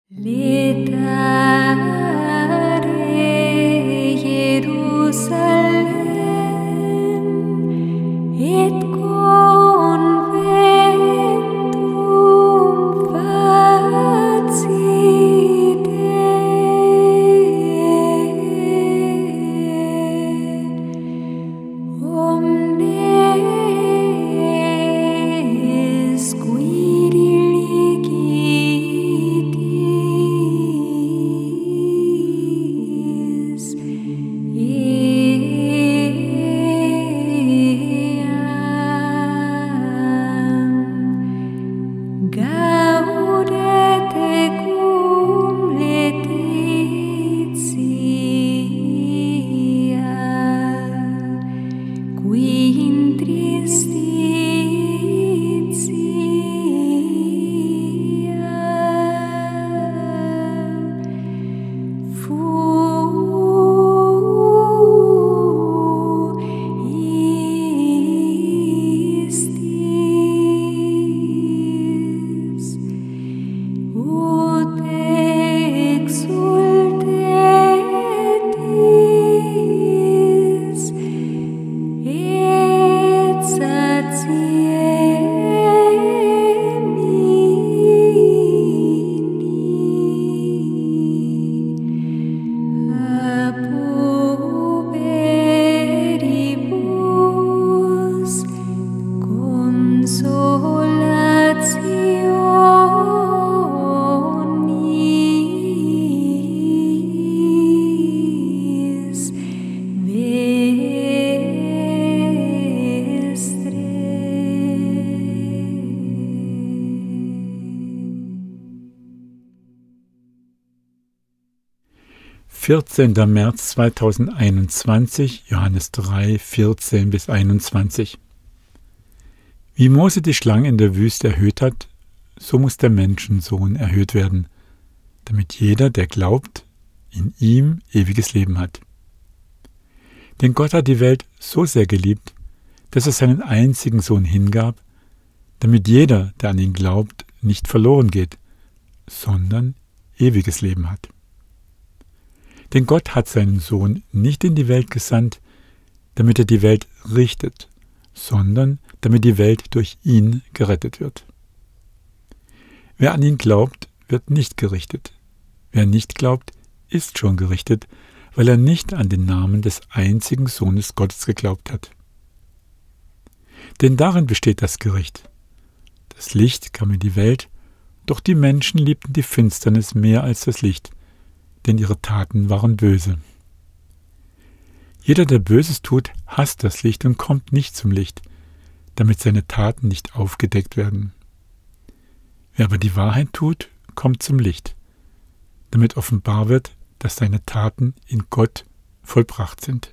Letare Jerusalem et conventum facite omnes qui diligis eam gaudete cum laetitia qui in tristitia fuistis ut exultetis et satiemini a puberibus consolationis vestre. 14. März 2021, Johannes 3, 14 bis 21. Wie Mose die Schlange in der Wüste erhöht hat, so muss der Menschensohn erhöht werden, damit jeder, der glaubt, in ihm ewiges Leben hat. Denn Gott hat die Welt so sehr geliebt, dass er seinen einzigen Sohn hingab, damit jeder, der an ihn glaubt, nicht verloren geht, sondern ewiges Leben hat. Denn Gott hat seinen Sohn nicht in die Welt gesandt, damit er die Welt richtet, sondern damit die Welt durch ihn gerettet wird. Wer an ihn glaubt, wird nicht gerichtet. Wer nicht glaubt, ist schon gerichtet, weil er nicht an den Namen des einzigen Sohnes Gottes geglaubt hat. Denn darin besteht das Gericht. Das Licht kam in die Welt, doch die Menschen liebten die Finsternis mehr als das Licht, denn ihre Taten waren böse. Jeder, der Böses tut, hasst das Licht und kommt nicht zum Licht, damit seine Taten nicht aufgedeckt werden. Wer aber die Wahrheit tut, kommt zum Licht, damit offenbar wird, dass seine Taten in Gott vollbracht sind.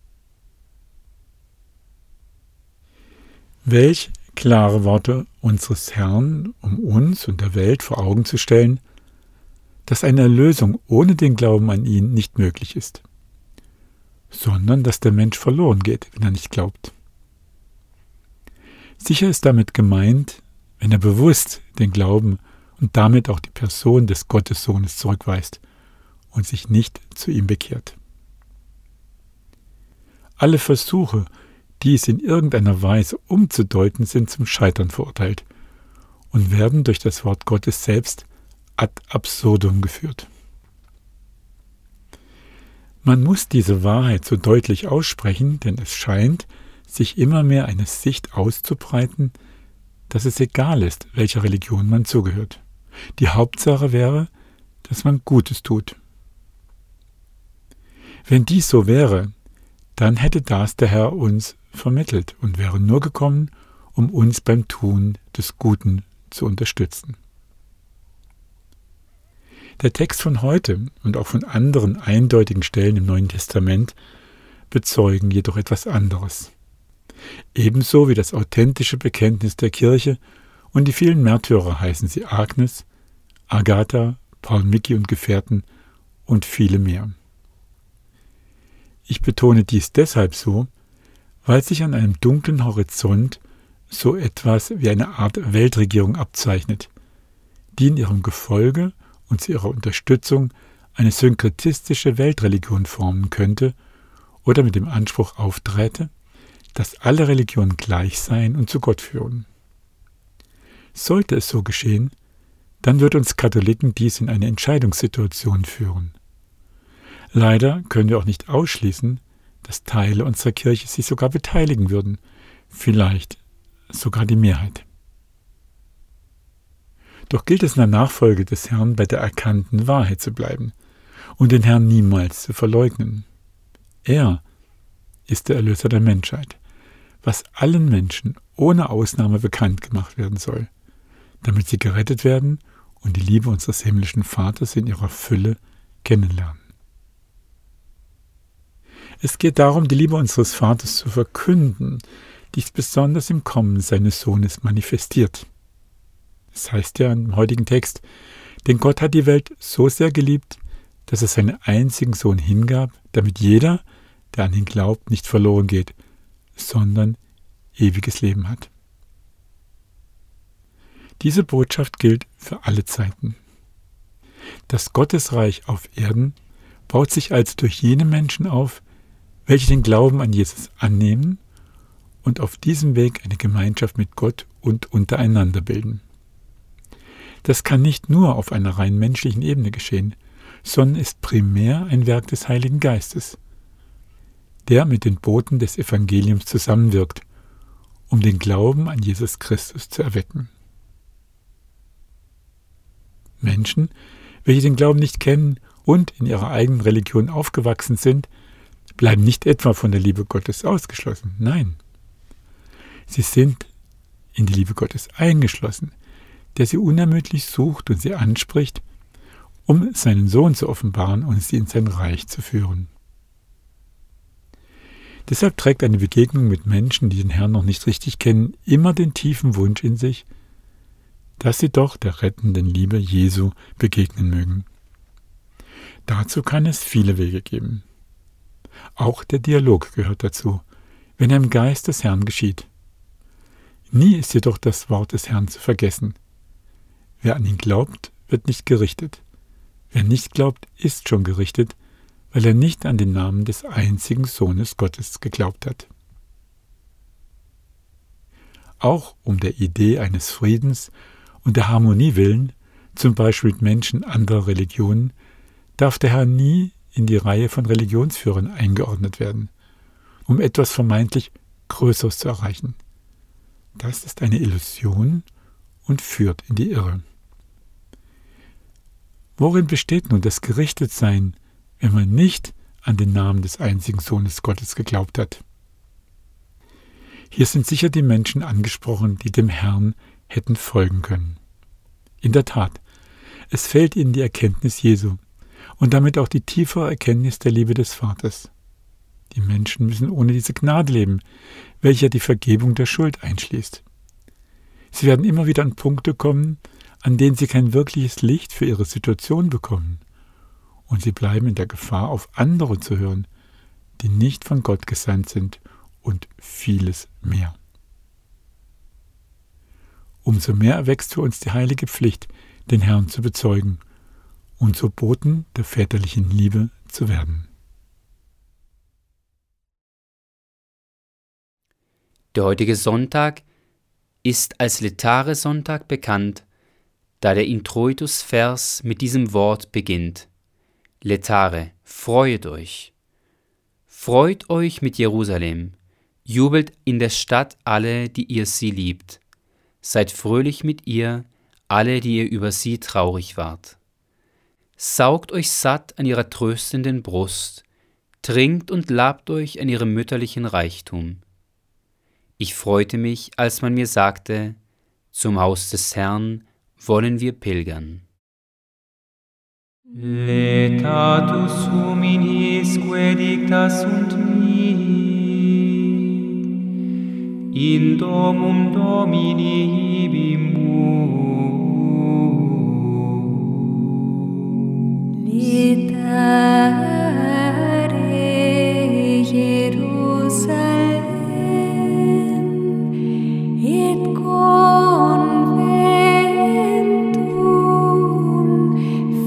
Welch klare Worte unseres Herrn, um uns und der Welt vor Augen zu stellen, dass eine Erlösung ohne den Glauben an ihn nicht möglich ist, sondern dass der Mensch verloren geht, wenn er nicht glaubt. Sicher ist damit gemeint, wenn er bewusst den Glauben und damit auch die Person des Gottessohnes zurückweist und sich nicht zu ihm bekehrt. Alle Versuche, dies in irgendeiner Weise umzudeuten, sind zum Scheitern verurteilt und werden durch das Wort Gottes selbst ad absurdum geführt. Man muss diese Wahrheit so deutlich aussprechen, denn es scheint, sich immer mehr eine Sicht auszubreiten, dass es egal ist, welcher Religion man zugehört. Die Hauptsache wäre, dass man Gutes tut. Wenn dies so wäre, dann hätte das der Herr uns vermittelt und wäre nur gekommen, um uns beim Tun des Guten zu unterstützen. Der Text von heute und auch von anderen eindeutigen Stellen im Neuen Testament bezeugen jedoch etwas anderes. Ebenso wie das authentische Bekenntnis der Kirche und die vielen Märtyrer heißen sie Agnes, Agatha, Paul Micki und Gefährten und viele mehr. Ich betone dies deshalb so, weil sich an einem dunklen Horizont so etwas wie eine Art Weltregierung abzeichnet, die in ihrem Gefolge und zu ihrer Unterstützung eine synkretistische Weltreligion formen könnte oder mit dem Anspruch aufträte, dass alle Religionen gleich seien und zu Gott führen. Sollte es so geschehen, dann wird uns Katholiken dies in eine Entscheidungssituation führen. Leider können wir auch nicht ausschließen, dass Teile unserer Kirche sich sogar beteiligen würden, vielleicht sogar die Mehrheit. Doch gilt es in der Nachfolge des Herrn, bei der erkannten Wahrheit zu bleiben und den Herrn niemals zu verleugnen. Er ist der Erlöser der Menschheit, was allen Menschen ohne Ausnahme bekannt gemacht werden soll, damit sie gerettet werden und die Liebe unseres himmlischen Vaters in ihrer Fülle kennenlernen. Es geht darum, die Liebe unseres Vaters zu verkünden, die sich besonders im Kommen seines Sohnes manifestiert. Es heißt ja im heutigen Text, denn Gott hat die Welt so sehr geliebt, dass er seinen einzigen Sohn hingab, damit jeder, der an ihn glaubt, nicht verloren geht, sondern ewiges Leben hat. Diese Botschaft gilt für alle Zeiten. Das Gottesreich auf Erden baut sich also durch jene Menschen auf, welche den Glauben an Jesus annehmen und auf diesem Weg eine Gemeinschaft mit Gott und untereinander bilden. Das kann nicht nur auf einer rein menschlichen Ebene geschehen, sondern ist primär ein Werk des Heiligen Geistes, der mit den Boten des Evangeliums zusammenwirkt, um den Glauben an Jesus Christus zu erwecken. Menschen, welche den Glauben nicht kennen und in ihrer eigenen Religion aufgewachsen sind, bleiben nicht etwa von der Liebe Gottes ausgeschlossen. Nein, sie sind in die Liebe Gottes eingeschlossen, der sie unermüdlich sucht und sie anspricht, um seinen Sohn zu offenbaren und sie in sein Reich zu führen. Deshalb trägt eine Begegnung mit Menschen, die den Herrn noch nicht richtig kennen, immer den tiefen Wunsch in sich, dass sie doch der rettenden Liebe Jesu begegnen mögen. Dazu kann es viele Wege geben. Auch der Dialog gehört dazu, wenn er im Geist des Herrn geschieht. Nie ist jedoch das Wort des Herrn zu vergessen. Wer an ihn glaubt, wird nicht gerichtet. Wer nicht glaubt, ist schon gerichtet, weil er nicht an den Namen des einzigen Sohnes Gottes geglaubt hat. Auch um der Idee eines Friedens und der Harmonie willen, zum Beispiel mit Menschen anderer Religionen, darf der Herr nie in die Reihe von Religionsführern eingeordnet werden, um etwas vermeintlich Größeres zu erreichen. Das ist eine Illusion und führt in die Irre. Worin besteht nun das Gerichtetsein, wenn man nicht an den Namen des einzigen Sohnes Gottes geglaubt hat? Hier sind sicher die Menschen angesprochen, die dem Herrn hätten folgen können. In der Tat, es fehlt ihnen die Erkenntnis Jesu und damit auch die tiefere Erkenntnis der Liebe des Vaters. Die Menschen müssen ohne diese Gnade leben, welche die Vergebung der Schuld einschließt. Sie werden immer wieder an Punkte kommen, an denen sie kein wirkliches Licht für ihre Situation bekommen. Und sie bleiben in der Gefahr, auf andere zu hören, die nicht von Gott gesandt sind und vieles mehr. Umso mehr erwächst für uns die heilige Pflicht, den Herrn zu bezeugen und so Boten der väterlichen Liebe zu werden. Der heutige Sonntag ist als Laetare-Sonntag bekannt, da der Introitus-Vers mit diesem Wort beginnt. Laetare, freuet euch. Freut euch mit Jerusalem, jubelt in der Stadt alle, die ihr sie liebt. Seid fröhlich mit ihr, alle, die ihr über sie traurig wart. Saugt euch satt an ihrer tröstenden Brust, trinkt und labt euch an ihrem mütterlichen Reichtum. Ich freute mich, als man mir sagte, zum Haus des Herrn wollen wir pilgern. Laetatus huminisque dicta sunt mihi, in domum Domini ibimus. Laetare Jerusalem et conventum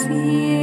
fear.